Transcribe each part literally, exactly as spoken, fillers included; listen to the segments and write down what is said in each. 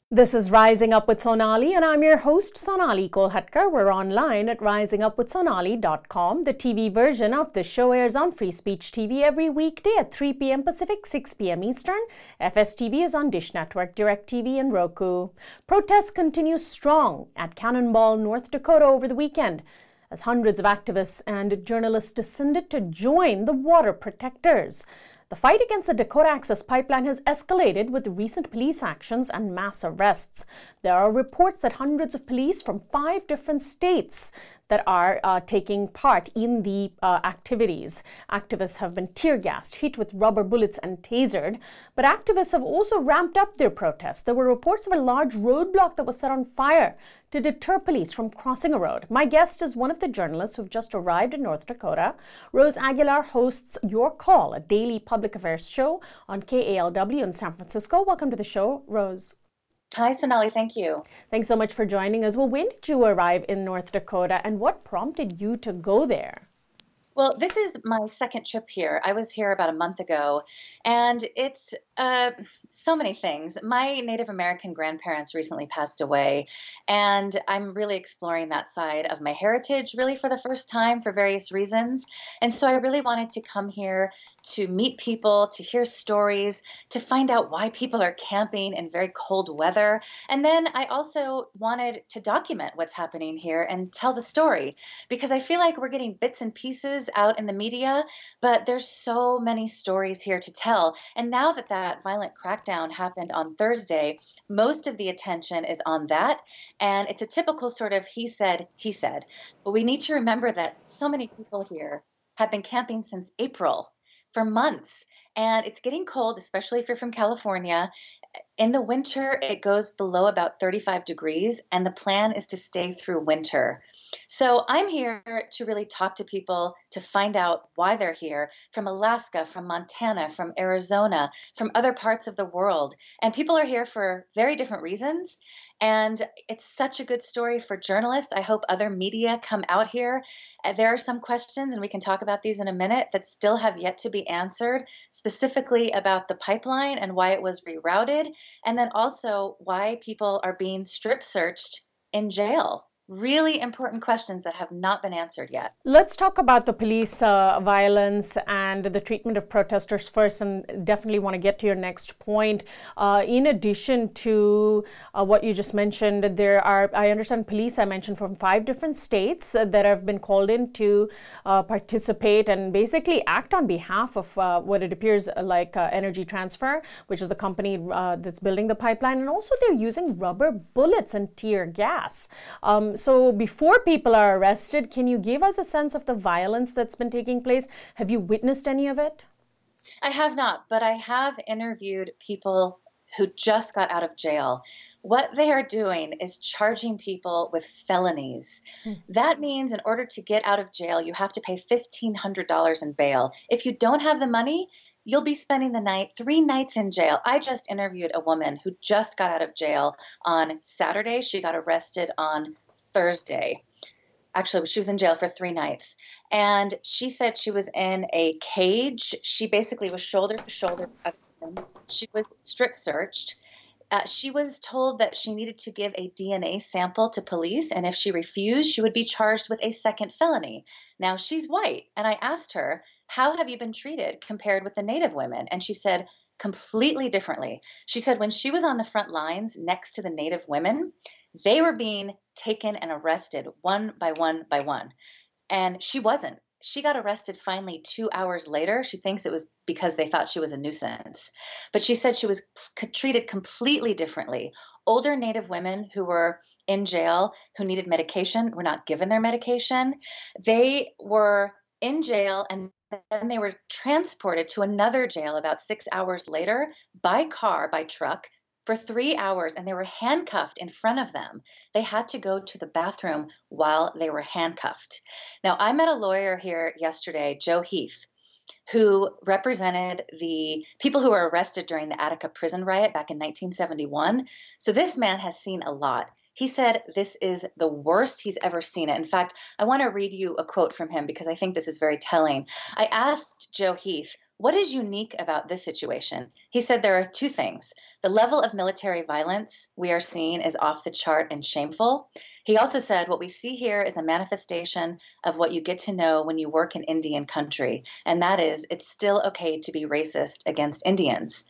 This is Rising Up with Sonali, and I'm your host, Sonali Kolhatkar. We're online at rising up with sonali dot com. The T V version of the show airs on Free Speech T V every weekday at three p.m. Pacific, six p.m. Eastern. F S T V is on Dish Network, DirecTV, and Roku. Protests continue strong at Cannonball, North Dakota over the weekend, as hundreds of activists and journalists descended to join the water protectors. The fight against the Dakota Access Pipeline has escalated with recent police actions and mass arrests. There are reports that hundreds of police from five different states that are uh, taking part in the uh, activities. Activists have been tear gassed, hit with rubber bullets, and tasered. But activists have also ramped up their protests. There were reports of a large roadblock that was set on fire to deter police from crossing a road. My guest is one of the journalists who've just arrived in North Dakota. Rose Aguilar hosts Your Call, a daily public affairs show on K A L W in San Francisco. Welcome to the show, Rose. Hi, Sonali. Thank you. Thanks so much for joining us. Well, when did you arrive in North Dakota, and what prompted you to go there? Well, this is my second trip here. I was here about a month ago, and it's uh, so many things. My Native American grandparents recently passed away, and I'm really exploring that side of my heritage really for the first time for various reasons. And so I really wanted to come here to meet people, to hear stories, to find out why people are camping in very cold weather. And then I also wanted to document what's happening here and tell the story, because I feel like we're getting bits and pieces out in the media, but there's so many stories here to tell. And now that that violent crackdown happened on Thursday, most of the attention is on that. And it's a typical sort of he said, he said. But we need to remember that so many people here have been camping since April for months. And it's getting cold, especially if you're from California. In the winter, it goes below about thirty-five degrees, and the plan is to stay through winter. So I'm here to really talk to people to find out why they're here from Alaska, from Montana, from Arizona, from other parts of the world. And people are here for very different reasons. And it's such a good story for journalists. I hope other media come out here. Uh, There are some questions, and we can talk about these in a minute, that still have yet to be answered, specifically about the pipeline and why it was rerouted, and then also why people are being strip searched in jail. Really important questions that have not been answered yet. Let's talk about the police uh, violence and the treatment of protesters first, and definitely want to get to your next point. Uh, in addition to uh, what you just mentioned, there are, I understand, police I mentioned from five different states uh, that have been called in to uh, participate and basically act on behalf of uh, what it appears like uh, Energy Transfer, which is the company uh, that's building the pipeline. And also they're using rubber bullets and tear gas. Um, So before people are arrested, can you give us a sense of the violence that's been taking place? Have you witnessed any of it? I have not, but I have interviewed people who just got out of jail. What they are doing is charging people with felonies. That means in order to get out of jail, you have to pay fifteen hundred dollars in bail. If you don't have the money, you'll be spending the night, three nights in jail. I just interviewed a woman who just got out of jail on Saturday. She got arrested on Thursday. Actually, she was in jail for three nights. And she said she was in a cage. She basically was shoulder to shoulder. She was strip searched. Uh, she was told that she needed to give a D N A sample to police, and if she refused, she would be charged with a second felony. Now, she's white, and I asked her, how have you been treated compared with the Native women? And she said, completely differently. She said when she was on the front lines next to the Native women, they were being taken and arrested one by one by one. And she wasn't. She got arrested finally two hours later. She thinks it was because they thought she was a nuisance. But she said she was c- treated completely differently. Older Native women who were in jail, who needed medication, were not given their medication. They were in jail, and then they were transported to another jail about six hours later by car, by truck, for three hours, and they were handcuffed in front of them. They had to go to the bathroom while they were handcuffed. Now, I met a lawyer here yesterday, Joe Heath, who represented the people who were arrested during the Attica prison riot back in nineteen seventy-one. So this man has seen a lot. He said this is the worst he's ever seen it. In fact, I want to read you a quote from him because I think this is very telling. I asked Joe Heath, What is unique about this situation? He said there are two things. The level of military violence we are seeing is off the chart and shameful. He also said what we see here is a manifestation of what you get to know when you work in Indian country, and that is it's still okay to be racist against Indians.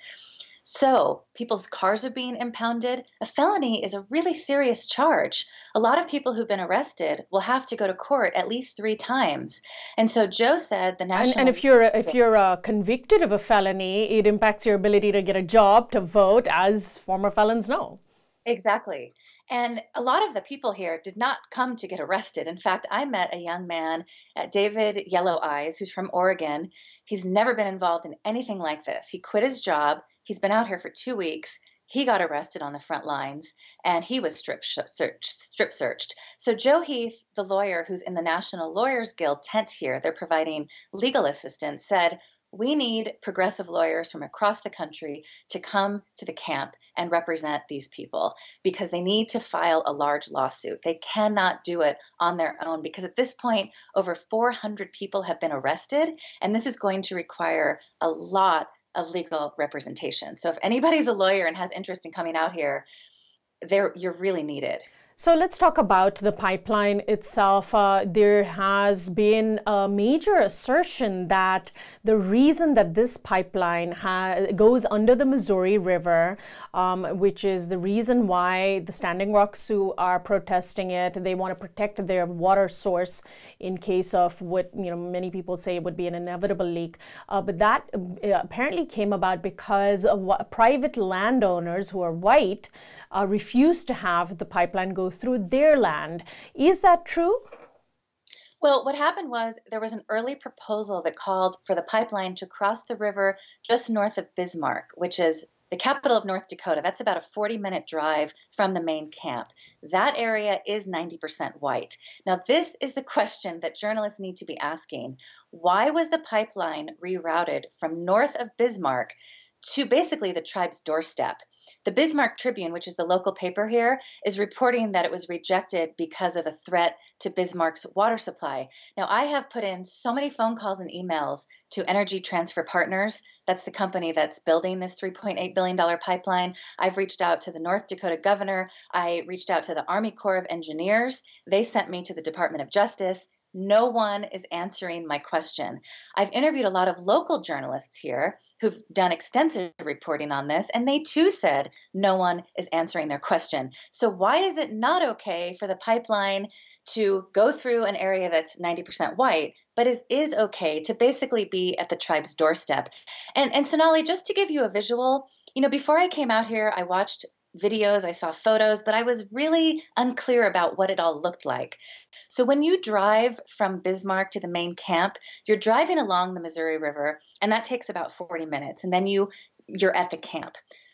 So people's cars are being impounded. A felony is a really serious charge. A lot of people who've been arrested will have to go to court at least three times. And so Joe said the national... And, and if you're if you're uh, convicted of a felony, it impacts your ability to get a job, to vote, as former felons know. Exactly. And a lot of the people here did not come to get arrested. In fact, I met a young man, uh, David Yellow Eyes, who's from Oregon. He's never been involved in anything like this. He quit his job. He's been out here for two weeks. He got arrested on the front lines, and he was strip searched, strip searched. So Joe Heath, the lawyer who's in the National Lawyers Guild tent here, they're providing legal assistance, said, we need progressive lawyers from across the country to come to the camp and represent these people because they need to file a large lawsuit. They cannot do it on their own because at this point, over four hundred people have been arrested, and this is going to require a lot of legal representation. So if anybody's a lawyer and has interest in coming out here, there you're really needed. So let's talk about the pipeline itself. Uh, there has been a major assertion that the reason that this pipeline ha- goes under the Missouri River, um, which is the reason why the Standing Rock Sioux are protesting it. They want to protect their water source in case of what you know many people say would be an inevitable leak. Uh, but that uh, apparently came about because of private landowners who are white uh, refused to have the pipeline go through their land. Is that true? Well, what happened was there was an early proposal that called for the pipeline to cross the river just north of Bismarck, which is the capital of North Dakota. That's about a forty minute drive from the main camp. That area is ninety percent white. Now, this is the question that journalists need to be asking. Why was the pipeline rerouted from north of Bismarck to basically the tribe's doorstep? The Bismarck Tribune, which is the local paper here, is reporting that it was rejected because of a threat to Bismarck's water supply. Now, I have put in so many phone calls and emails to Energy Transfer Partners. That's the company that's building this three point eight billion dollars pipeline. I've reached out to the North Dakota governor. I reached out to the Army Corps of Engineers. They sent me to the Department of Justice. No one is answering my question. I've interviewed a lot of local journalists here who've done extensive reporting on this, and they too said no one is answering their question. So why is it not okay for the pipeline to go through an area that's ninety percent white, but it is okay to basically be at the tribe's doorstep? And, and Sonali, just to give you a visual, you know, before I came out here, I watched videos, I saw photos, but I was really unclear about what it all looked like. So when you drive from Bismarck to the main camp, you're driving along the Missouri River, and that takes about forty minutes, and then you you're at the camp.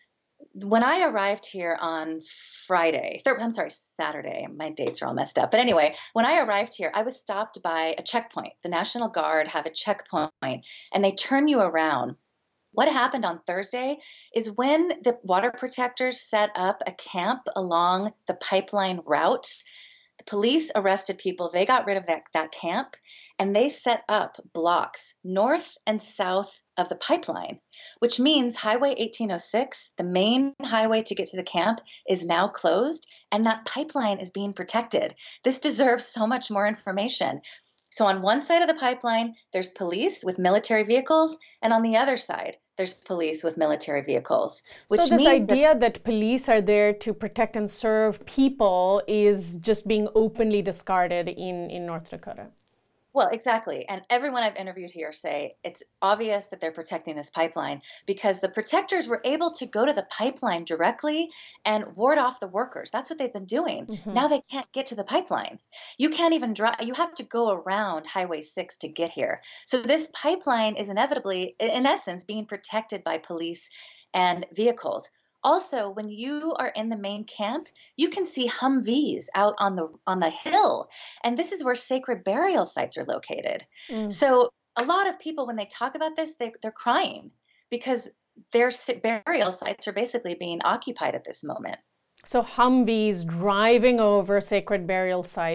When I arrived here on Friday, thir- I'm sorry, Saturday, my dates are all messed up. But anyway, when I arrived here, I was stopped by a checkpoint. The National Guard have a checkpoint, and they turn you around. What happened on Thursday is when the water protectors set up a camp along the pipeline route, the police arrested people. They got rid of that, that camp, and they set up blocks north and south of the pipeline, which means Highway eighteen oh six, the main highway to get to the camp, is now closed, and that pipeline is being protected. This deserves so much more information. So on one side of the pipeline, there's police with military vehicles, and on the other side, there's police with military vehicles. Which so this means idea that, that police are there to protect and serve people is just being openly discarded in, in North Dakota. Well, exactly. And everyone I've interviewed here say it's obvious that they're protecting this pipeline because the protectors were able to go to the pipeline directly and ward off the workers. That's what they've been doing. Mm-hmm. Now they can't get to the pipeline. You can't even drive. You have to go around Highway six to get here. So this pipeline is inevitably, in essence, being protected by police and vehicles. Also, when you are in the main camp, you can see Humvees out on the on the hill, and this is where sacred burial sites are located. Mm. So a lot of people, when they talk about this, they, they're crying because their burial sites are basically being occupied at this moment. So Humvees driving over sacred burial sites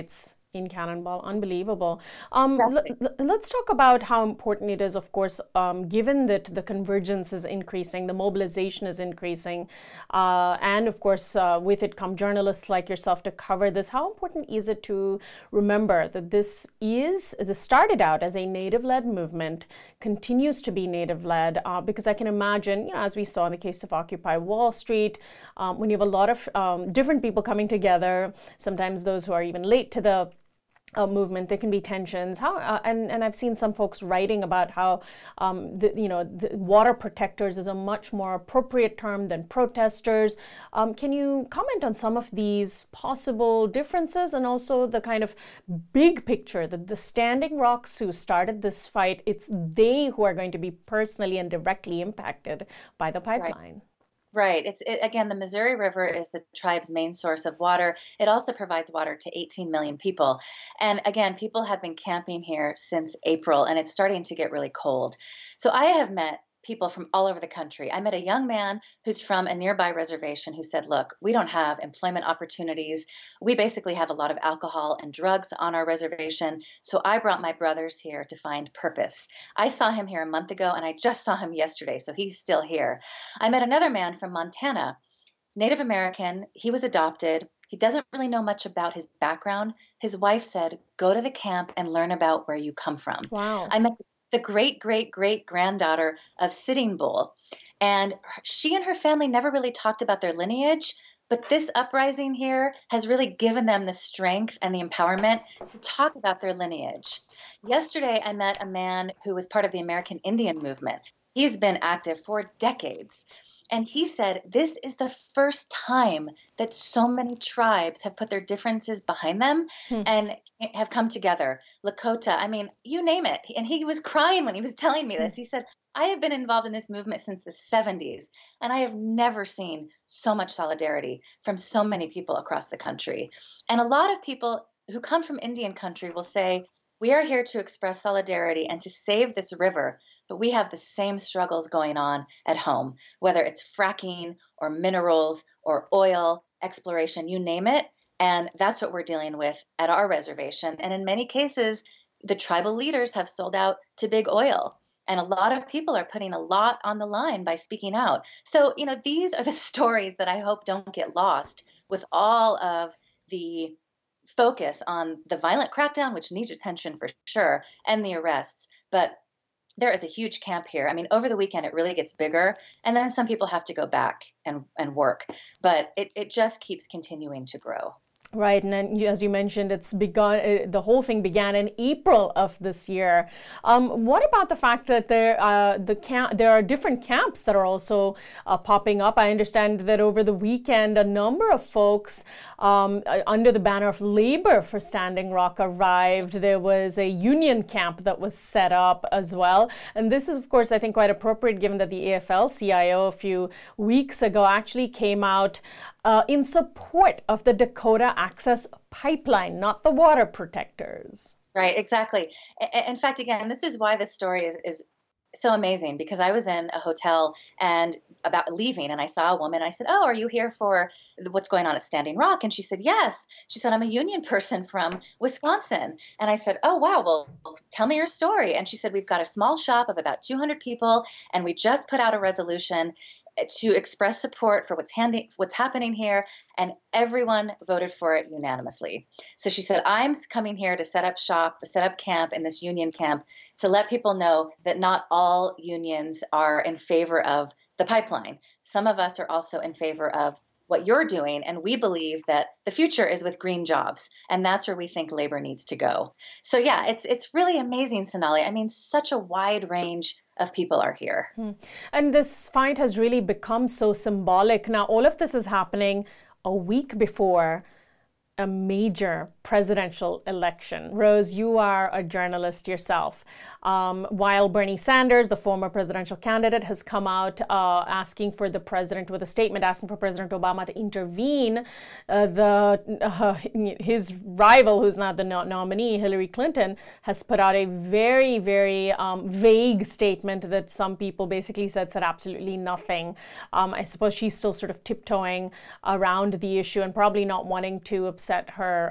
In Cannonball, unbelievable. Um, Exactly. l- l- let's talk about how important it is, of course, um, given that the convergence is increasing, the mobilization is increasing, uh, and of course, uh, with it come journalists like yourself to cover this. How important is it to remember that this is, this started out as a Native-led movement, continues to be Native-led, uh, because I can imagine, you know, as we saw in the case of Occupy Wall Street, um, when you have a lot of um, different people coming together, sometimes those who are even late to the Uh, movement, there can be tensions. How uh, and and I've seen some folks writing about how um, the, you know the water protectors is a much more appropriate term than protesters. Um, can you comment on some of these possible differences and also the kind of big picture that the Standing Rock Sioux started this fight? It's they who are going to be personally and directly impacted by the Right. pipeline. Right. It's it, again, the Missouri River is the tribe's main source of water. It also provides water to eighteen million people. And again, people have been camping here since April, and it's starting to get really cold. So I have met people from all over the country. I met a young man who's from a nearby reservation who said, "Look, we don't have employment opportunities. We basically have a lot of alcohol and drugs on our reservation. So I brought my brothers here to find purpose." I saw him here a month ago, and I just saw him yesterday. So he's still here. I met another man from Montana, Native American. He was adopted. He doesn't really know much about his background. His wife said, "Go to the camp and learn about where you come from." Wow. I met the great, great, great granddaughter of Sitting Bull, and her- she and her family never really talked about their lineage. But this uprising here has really given them the strength and the empowerment to talk about their lineage. Yesterday, I met a man who was part of the American Indian movement. He's been active for decades. And he said, "This is the first time that so many tribes have put their differences behind them Hmm. and have come together. Lakota, I mean, you name it." And he was crying when he was telling me this. He said, "I have been involved in this movement since the seventies, and I have never seen so much solidarity from so many people across the country." And a lot of people who come from Indian country will say, "We are here to express solidarity and to save this river, but we have the same struggles going on at home, whether it's fracking or minerals or oil exploration, you name it." And that's what we're dealing with at our reservation. And in many cases, the tribal leaders have sold out to big oil. And a lot of people are putting a lot on the line by speaking out. So, you know, these are the stories that I hope don't get lost with all of the focus on the violent crackdown, which needs attention for sure, and the arrests. But there is a huge camp here. I mean, over the weekend, it really gets bigger. And then some people have to go back and, and work. But it, it just keeps continuing to grow. Right, and then you- as you mentioned, it's begun. Uh, the whole thing began in April of this year. Um, what about the fact that there, uh, the camp, there are different camps that are also uh, popping up? I understand that over the weekend, a number of folks um, uh, under the banner of labor for Standing Rock arrived. There was a union camp that was set up as well, and this is, of course, I think quite appropriate given that the A F L C I O a few weeks ago actually came out Uh, in support of the Dakota Access Pipeline, not the water protectors. Right, exactly. In fact, again, this is why this story is, is so amazing, because I was in a hotel and about leaving, and I saw a woman. I said, "Oh, are you here for what's going on at Standing Rock?" And she said, "Yes." She said, "I'm a union person from Wisconsin." And I said, "Oh, wow. Well, tell me your story." And she said, "We've got a small shop of about two hundred people, and we just put out a resolution to express support for what's handy, what's happening here, and everyone voted for it unanimously." So she said, "I'm coming here to set up shop, set up camp in this union camp to let people know that not all unions are in favor of the pipeline. Some of us are also in favor of what you're doing, and we believe that the future is with green jobs, and that's where we think labor needs to go." So yeah, it's it's really amazing, Sonali. I mean, such a wide range of people are here. Hmm. And this fight has really become so symbolic. Now, all of this is happening a week before a major presidential election. Rose, you are a journalist yourself. Um, while Bernie Sanders, the former presidential candidate, has come out uh, asking for the president, with a statement asking for President Obama to intervene, uh, the uh, his rival, who's not the no- nominee, Hillary Clinton, has put out a very, very um, vague statement that some people basically said said absolutely nothing. Um, I suppose she's still sort of tiptoeing around the issue and probably not wanting to upset her uh,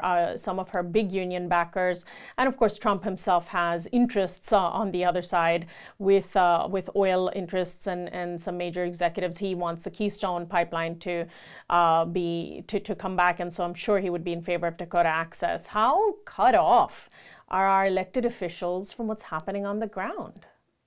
some of her big union backers. And of course, Trump himself has interests uh, on the other side with uh, with oil interests and, and some major executives. He wants the Keystone pipeline to uh, be to, to come back. And so I'm sure he would be in favor of Dakota Access. How cut off are our elected officials from what's happening on the ground?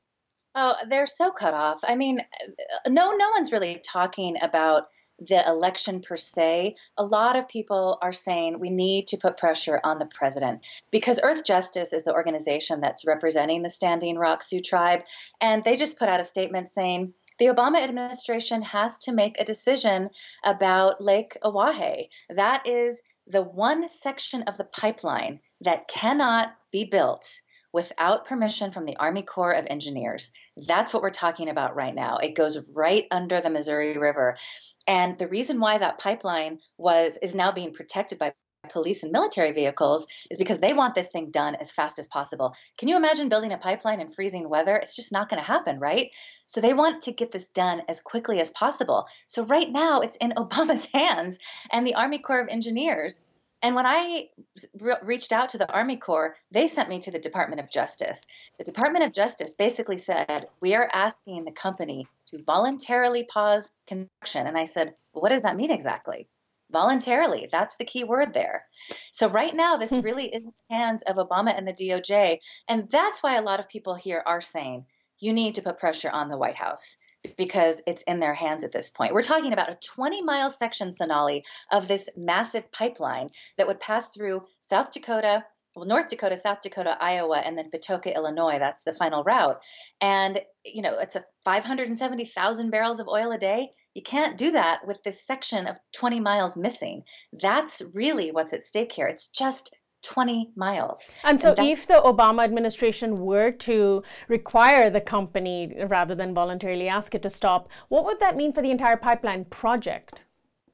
Oh, they're so cut off. I mean, no, no one's really talking about the election per se. A lot of people are saying we need to put pressure on the president because Earth Justice is the organization that's representing the Standing Rock Sioux tribe. And they just put out a statement saying the Obama administration has to make a decision about Lake Oahe. That is the one section of the pipeline that cannot be built without permission from the Army Corps of Engineers. That's what we're talking about right now. It goes right under the Missouri River. And the reason why that pipeline was is now being protected by police and military vehicles is because they want this thing done as fast as possible. Can you imagine building a pipeline in freezing weather? It's just not going to happen, right? So they want to get this done as quickly as possible. So right now it's in Obama's hands and the Army Corps of Engineers. And when I re- reached out to the Army Corps, they sent me to the Department of Justice. The Department of Justice basically said, we are asking the company to voluntarily pause construction. And I said, well, what does that mean exactly? Voluntarily, that's the key word there. So right now, this really is in the hands of Obama and the D O J. And that's why a lot of people here are saying, you need to put pressure on the White House, because it's in their hands at this point. We're talking about a twenty mile section, Sonali, of this massive pipeline that would pass through South Dakota, well, North Dakota, South Dakota, Iowa, and then Patoka, Illinois. That's the final route. And, you know, it's a five hundred seventy thousand barrels of oil a day. You can't do that with this section of twenty miles missing. That's really what's at stake here. It's just twenty miles. And so and if the Obama administration were to require the company rather than voluntarily ask it to stop, what would that mean for the entire pipeline project?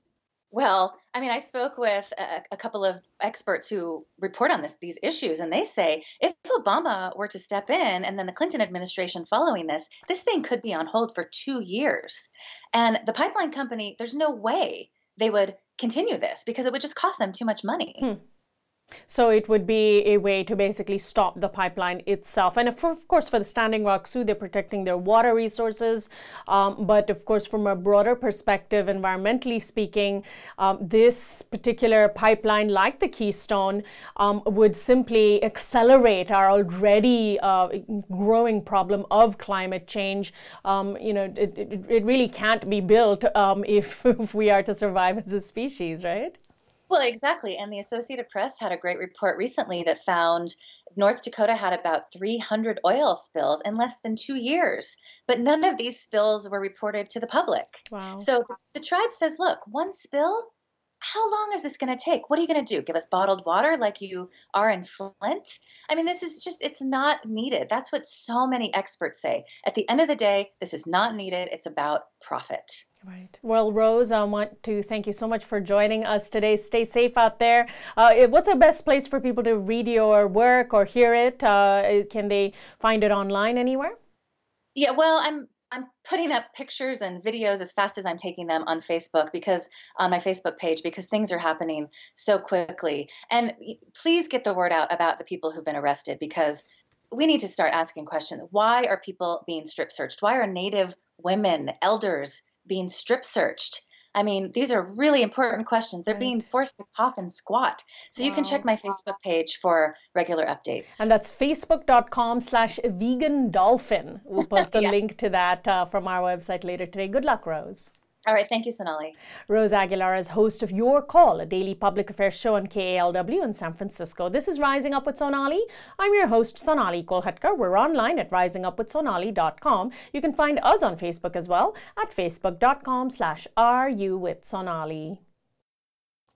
Well, I mean, I spoke with a, a couple of experts who report on this, these issues, and they say if Obama were to step in and then the Clinton administration following this, this thing could be on hold for two years. And the pipeline company, there's no way they would continue this because it would just cost them too much money. Hmm. So it would be a way to basically stop the pipeline itself. And of course, for the Standing Rock Sioux, they're protecting their water resources. Um, but of course, from a broader perspective, environmentally speaking, um, this particular pipeline, like the Keystone, um, would simply accelerate our already uh, growing problem of climate change. Um, you know, it, it, it really can't be built um, if, if we are to survive as a species, right? Well, exactly. And the Associated Press had a great report recently that found North Dakota had about three hundred oil spills in less than two years. But none of these spills were reported to the public. Wow. So the tribe says, look, one spill, how long is this going to take? What are you going to do? Give us bottled water like you are in Flint? I mean, this is just, it's not needed. That's what so many experts say. At the end of the day, this is not needed. It's about profit. Right. Well, Rose, I want to thank you so much for joining us today. Stay safe out there. Uh, what's the best place for people to read your work or hear it? Uh, can they find it online anywhere? Yeah, well, I'm I'm putting up pictures and videos as fast as I'm taking them on Facebook because on my Facebook page because things are happening so quickly. And please get the word out about the people who've been arrested because we need to start asking questions. Why are people being strip searched? Why are Native women, elders being strip searched? I mean, these are really important questions. They're right. being forced to cough and squat. So wow. you can check my Facebook page for regular updates. And that's facebook.com slash vegan dolphin. We'll post a yeah. link to that uh, from our website later today. Good luck, Rose. All right. Thank you, Sonali. Rose Aguilar is host of Your Call, a daily public affairs show on K A L W in San Francisco. This is Rising Up with Sonali. I'm your host, Sonali Kolhatkar. We're online at rising up with sonali dot com. You can find us on Facebook as well at facebook.com slash are you with Sonali.